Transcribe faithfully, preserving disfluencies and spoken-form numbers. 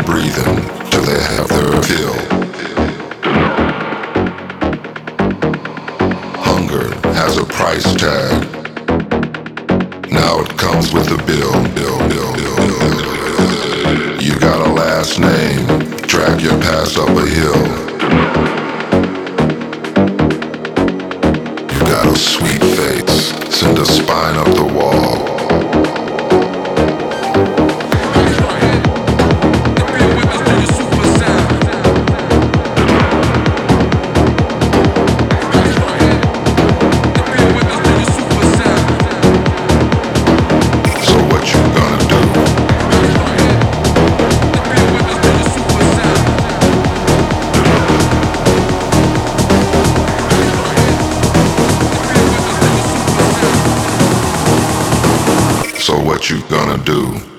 breathing till they have their fill. Hunger has a price tag. Now it comes with a bill, bill, bill, bill, bill. You got a last name, drag your past up a hill. You got a sweet face, send a spine up the wall. So what you gonna do?